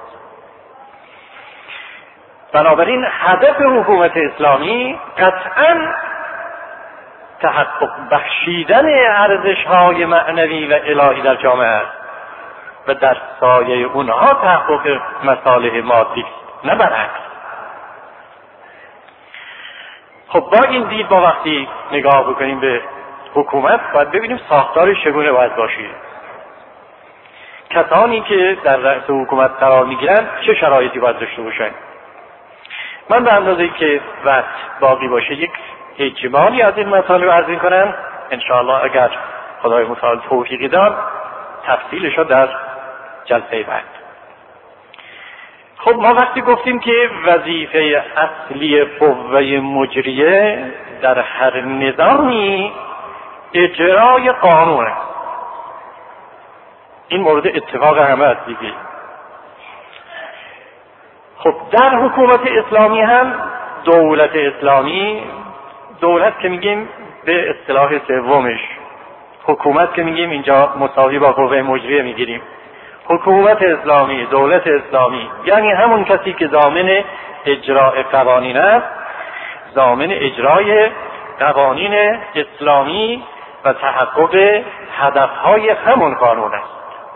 بنابراین هدف حکومت اسلامی قطعاً تحقق بخشیدن ارزش‌های معنوی و الهی در جامعه است و در سایه اونها تحقق مصالح مادی، نه برعکس. خب با این دید با وقتی نگاه بکنیم به حکومت، باید ببینیم ساختارش چگونه باید باشه. کسانی که در رأس حکومت قرار میگیرن چه شرایطی باید داشته باشن؟ من به اندازه‌ای که وقت باقی باشه یک اجمالی از این مطالب عرض می‌کنم. انشاءالله اگر خدای متعال توفیقی داد تفصیلش رو در جلسه بعد. خب ما وقتی گفتیم که وظیفه اصلی قوه مجریه در هر نظامی اجرای قانون است. این مورد اتفاق همه است دیگه. خب در حکومت اسلامی هم دولت اسلامی، دولت که میگیم به اصطلاح سومش، حکومت که میگیم اینجا مساوی با قوه مجریه میگیریم. حکومت اسلامی، دولت اسلامی یعنی همون کسی که ضامن اجرای قوانین است، ضامن اجرای قوانین اسلامی و تحقق هدفهای همون قانون است.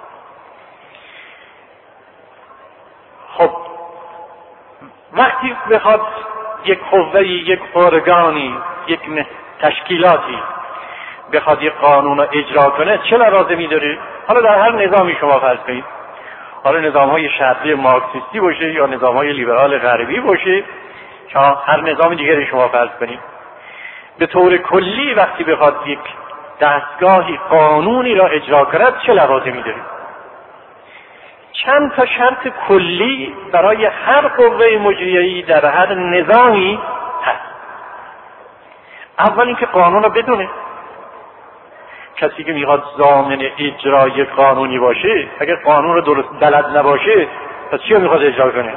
خب وقتی بخواد یک قوه، یک ارگانی، یک تشکیلاتی بخواد یک قانون رو اجرا کنه چه لوازمی داره؟ حالا در هر نظامی شما فرض کنید، حالا نظام‌های شرقی مارکسیستی باشه یا نظام‌های لیبرال غربی باشه یا هر نظام دیگری شما فرض کنید، به طور کلی وقتی بخواد یک دستگاهی قانونی را اجرا کند چه لوازمی داره؟ چند تا شرط کلی برای هر قوه مجریه‌ای در هر نظامی هست. اول اینکه قانون را بدونه. کسی که میخواد ضامن اجرای قانونی باشه، اگر قانون رو درست بلد نباشه پس چی رو میخواد اجرا کنه؟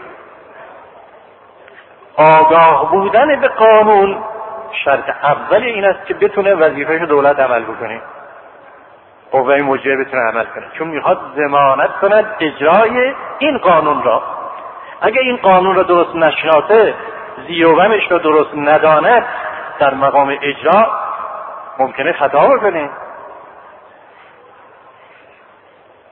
آگاه بودن به قانون شرط اول این است که بتونه وظیفه دولت عمل بکنه، قوه مجریه بتونه عمل کنه، چون میخواد ضمانت کند اجرای این قانون را. اگر این قانون را درست نشناسه، زیرومش را درست نداند، در مقام اجرا ممکنه خطا بکنه.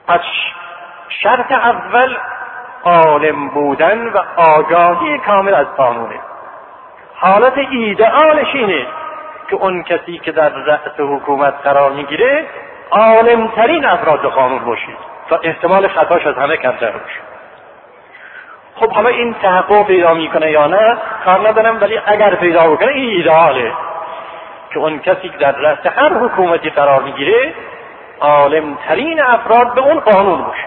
پس شرط اول عالم بودن و آگاهی کامل از قانونه. حالت ایدئالش اینه که اون کسی که در رأس حکومت قرار میگیره عالمترین افراد قانون باشید تا احتمال خطاش از همه کمتر باشه. خب حالا این تحقق پیدا میکنه یا نه کار ندارم، ولی اگر پیدا بکنه این ایدئاله که اون کسی که در رأس هر حکومتی قرار میگیره عالمترین افراد به اون قانون باشه.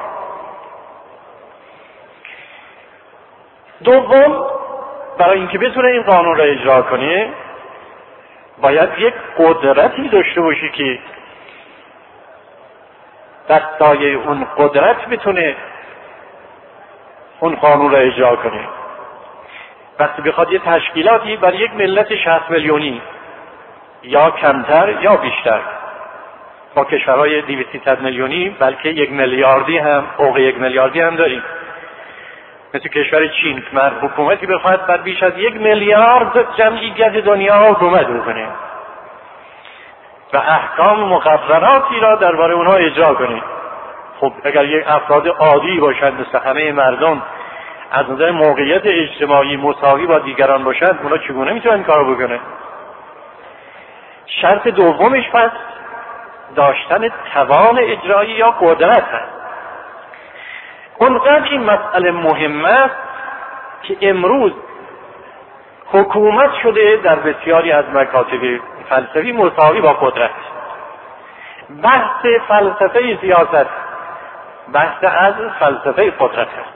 دوم، برای اینکه بتونه این قانون را اجرا کنه باید یک قدرتی داشته باشه که در سایه اون قدرت بتونه اون قانون را اجرا کنه. وقتی بخواد یه تشکیلاتی برای یک ملت شصت میلیونی یا کمتر یا بیشتر، با کشورهای دویست سیصد میلیونی بلکه یک میلیاردی هم فوق یک میلیاردی هم داریم، مثل کشور چین، من حکومتی بخواهد بر بیش از یک میلیارد جمعیت دنیا حکومت بکنه و احکام مقرراتی را درباره اونها اجرا کنه. خب اگر یک افراد عادی باشند مثل همه مردم از نظر موقعیت اجتماعی مساوی با دیگران باشند، اونا چگونه میتونن کارو بکنه؟ شرط دومش پس داشتن توان اجرایی یا قدرت هست. اونقدر این مسئله مهم است که امروز حکومت شده در بسیاری از مکاتب فلسفی مساوی با قدرت. بحث فلسفه سیاست بحث از فلسفه قدرت است.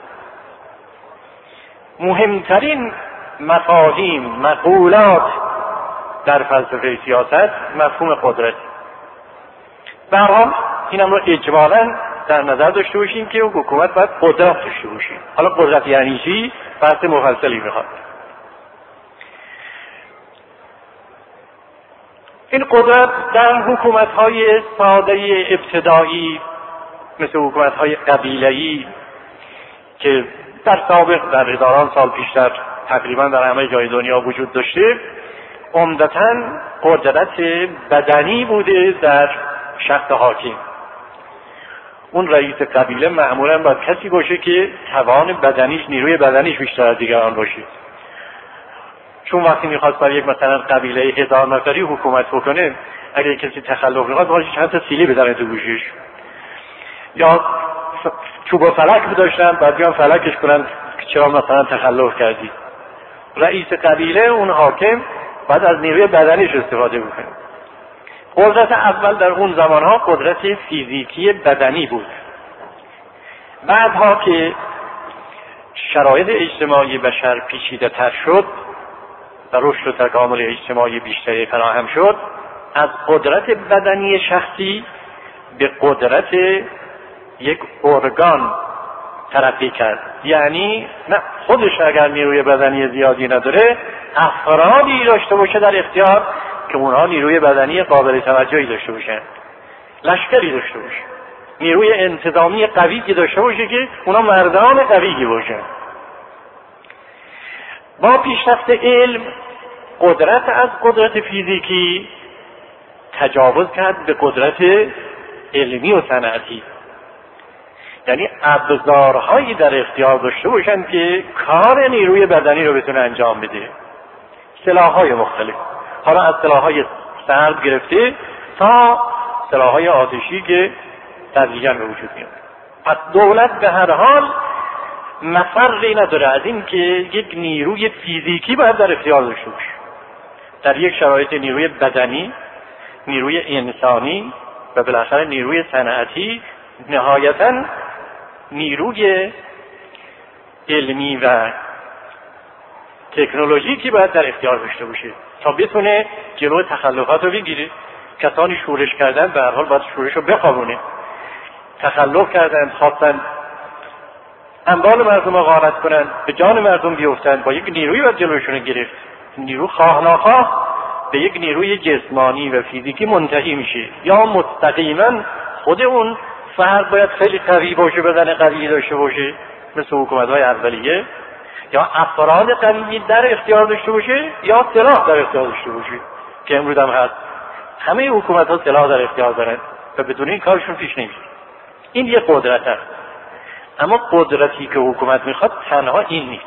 مهمترین مفاهیم مقولات در فلسفه سیاست مفهوم قدرت. به هر حال اینم رو اجمالاً در نظر داشته باشیم که حکومت باید قدرت داشته باشه. حالا قدرت یعنی چی؟ بحث مفصلی میخواد. این قدرت در حکومت‌های ساده ابتدایی مثل حکومت‌های قبیله‌ای که در سابق در هزاران سال پیشتر تقریبا در همه جای دنیا وجود داشته، عمدتاً قدرت بدنی بوده در شخص حاکم. اون رئیس قبیله معمولاً باید کسی باشه که توان بدنیش، نیروی بدنیش بیشتر از دیگران باشه. چون وقتی میخواست برای یک مثلا قبیله هزار نفری حکومت بکنه، اگر کسی تخلف میخواد باید چند تا سیلی بزنه تو گوشش، یا چوب و فلک داشتن بعد بیان فلکش کنن که چرا مثلا تخلف کردی. رئیس قبیله اون حاکم باید از نیروی بدنیش استفاده بکنه. قدرت اول در اون زمانها قدرت فیزیکی بدنی بود. بعدها که شرایط اجتماعی بشر پیچیده تر شد و رشد و تکامل اجتماعی بیشتری فراهم شد، از قدرت بدنی شخصی به قدرت یک ارگان ترقی کرد. یعنی نه خودش اگر نیروی بدنی زیادی نداره، افرادی داشته باشه در اختیار که اونها نیروی بدنی قابل توجهی داشته باشن، لشکری داشته باشه، نیروی انتظامی قوی داشته باشه که اونها مردان قوی باشن. با پیشرفت علم قدرت از قدرت فیزیکی تجاوز کرد به قدرت علمی و صنعتی. یعنی ابزارهایی در اختیار داشته باشن که کار نیروی بدنی رو بتونه انجام بده. سلاح‌های مختلف، حالا از سلاح‌های سرد گرفته تا سلاح‌های آتشی که تدریجاً به وجود میاد. پس دولت به هر حال مفری نداره از این که یک نیروی فیزیکی باید در اختیار داشته باشه. در یک شرایط نیروی بدنی، نیروی انسانی و بالاخره نیروی صنعتی، نهایتاً نیروی علمی و تکنولوژیکی باید در اختیار داشته باشه تا بتونه جلوی تخلفات رو بگیره. کسانی شورش کردن به هر حال باید شورش رو بخوابونه. تخلف کردن، خواستن اموال مردم رو غارت کنن، به جان مردم بیفتن، با یک نیروی باید جلوشون رو گرفت. نیرو خواه ناخواه به یک نیروی جسمانی و فیزیکی منتهی میشه. یا مستقیما خود اون فرد باید خیلی قوی باشه، بدن قوی داشته باشه مثل حکومت‌های اولیه، یا افراد قوی در اختیار داشته باشه یا سلاح در اختیار داشته باشه که امروز هم هست. همه حکومت‌ها سلاح در اختیار دارن و بدون این کارشون پیش نمیره. این یه قدرت است. اما قدرتی که حکومت میخواد تنها این نیست.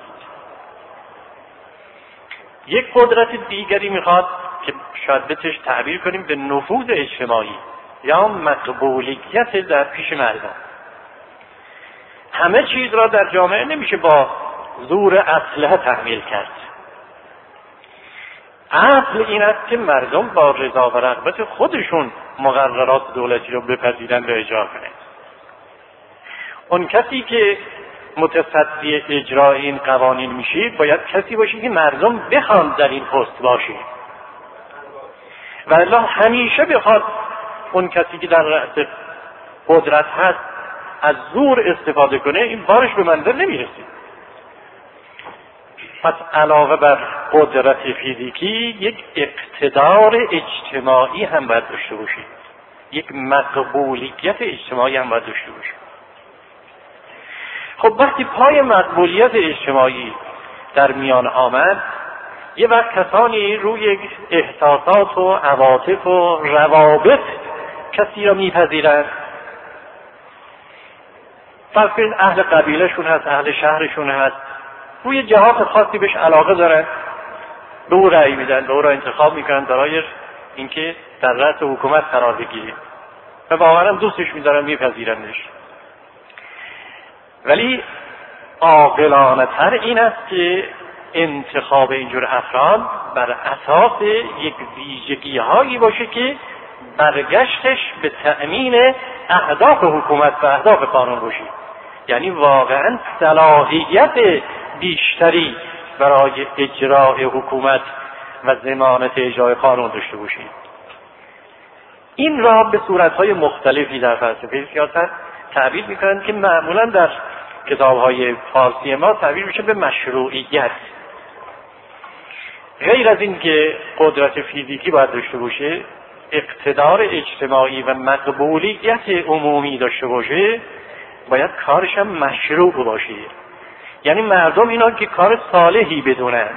یک قدرت دیگری میخواد که شاید بهش تعبیر کنیم به نفوذ اجتماعی یا مقبولیت در پیش مردم. همه چیز را در جامعه نمیشه با زور اسلحه تحمیل کرد. اصل این است که مردم با رضا و رغبت خودشون مقررات دولتی رو بپذیرن و اجرا کنند. اون کسی که متصدی اجرای این قوانین میشه باید کسی باشه که مردم بخوان در این پست باشه، و الا همیشه بخواد اون کسی که در رأس قدرت هست از زور استفاده کنه، این بارش به منزل نمیرسه. پس علاوه بر قدرت فیزیکی یک اقتدار اجتماعی هم باید داشته باشه، یک مقبولیت اجتماعی هم باید داشته باشه. خب وقتی پای مقبولیت اجتماعی در میان آمد، یه وقت کسانی روی احساسات و عواطف و روابط کسی را میپذیرند. فرض کنید اهل قبیلهشون هست، اهل شهرشون هست، روی جهات خاصی بهش علاقه دارن، به او رأی میدن، به او را انتخاب میکنن برای اینکه در رأس حکومت قرار بگیره و واقعا هم دوستش میدارن، میپذیرنش. ولی عاقلانه تر این است که انتخاب اینجور افراد بر اساس یک ویژگی هایی باشه که برگشتش به تأمین اهداف حکومت و اهداف قانون باشه، یعنی واقعا صلاحیت بیشتری برای اجرای حکومت و ضمانت اجرای قانون داشته باشه. این را به صورتهای مختلفی در فلسفه سیاست تعبیر میکنند که معمولا در کتاب‌های فارسی ما تعبیر میشه به مشروعیت. غیر از این که قدرت فیزیکی باید داشته باشه، اقتدار اجتماعی و مقبولیت عمومی داشته باشه، باید کارش هم مشروع باشه. یعنی مردم اینا که کار صالحی بدونن،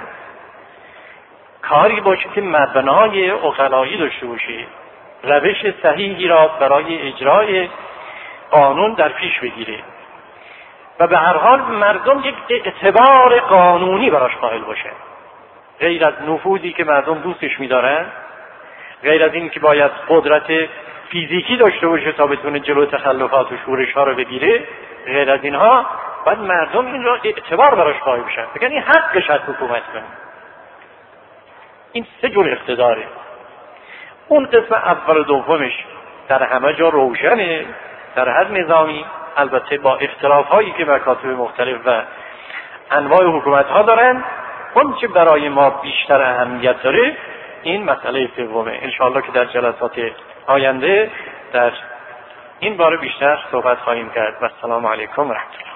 کاری باشه که مبنای عقلایی داشته باشه، روش صحیحی را برای اجرای قانون در پیش بگیره و به هر حال مردم یک اعتبار قانونی براش قائل باشه، غیر از نفوذی که مردم دوستش می‌دارن، غیر از این که باید قدرت فیزیکی داشته باشه تا بتونه جلو تخلفات و شورش‌ها رو بگیره، غیر از اینها باید مردم این را اعتبار براش قائل بشن، بگن این حقش از حکومت کنه. این سه جور اقتداره. اون قسم اول و دومش در همه جا روشنه، در هر نظامی، البته با اختلاف‌هایی که مکاتب مختلف و انواع حکومت‌ها دارن. اون چه برای ما بیشتر اهمیت داره این مسئله سومه. انشاءالله که در جلسات آینده در این باره بیشتر صحبت خواهیم کرد. و السلام علیکم و رحمت الله.